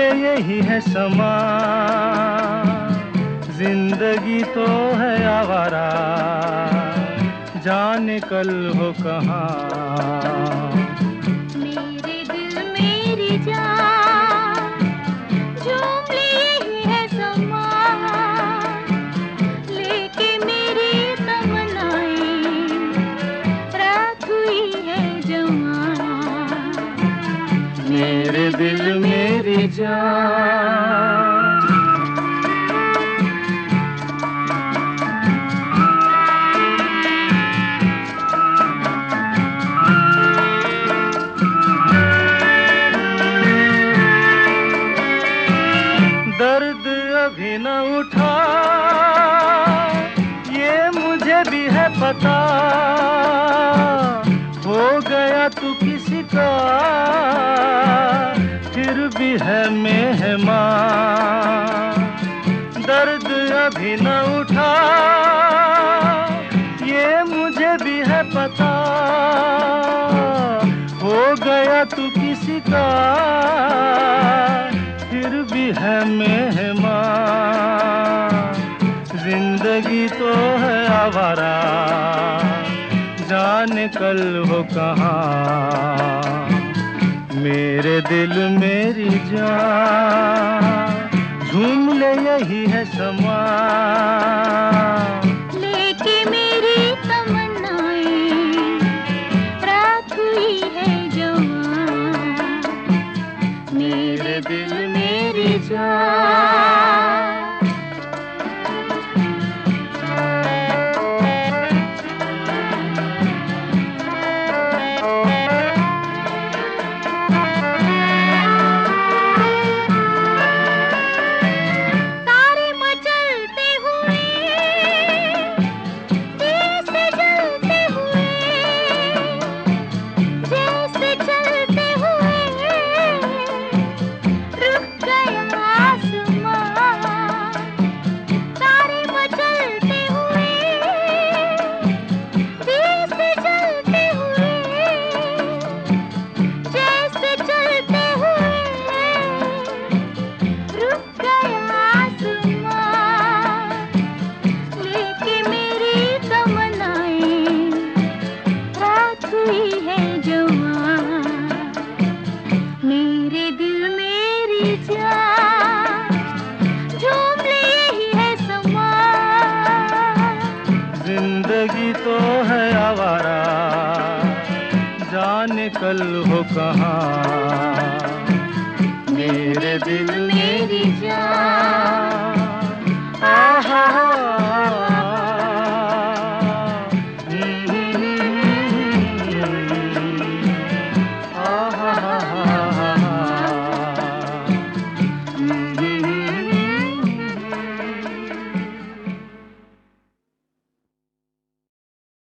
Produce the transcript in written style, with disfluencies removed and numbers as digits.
यही है समा, जिंदगी तो है आवारा, जाने कल हो कहाँ। मेरे दिल मेरी जान, झूम ले यही है समा, लेके मेरी तमन्नाएं, रात हुई है जवां। मेरे दिल मेरी जान। दर्द अभी न उठा, ये मुझे भी है पता, हो गया तू किसी का, फिर भी है मेहमान। दर्द अभी न उठा, ये मुझे भी है पता, हो गया तू किसी का, फिर भी है मेहमान। जिंदगी तो है आवारा, जाने कल हो कहाँ। मेरे दिल मेरी जान, झूम ले यही है समा, लेके मेरी तमन्नाएं, रात हुई है जवां। मेरे दिल मेरी जान। तारे मचलते हुए, जैसे जलते हुए, जैसे चलते हुए, रुक गया आसमां। तारे मचलते हुए, जैसे चलते हुए, जैसे चलते हुए, रुक गया आसमां। लेके मेरी तमन्नाएं, रात हुई है जवां। मेरे दिल मेरी जान, झूम ले यही है समा, जिंदगी तो है आवारा, जाने कल हो कहाँ।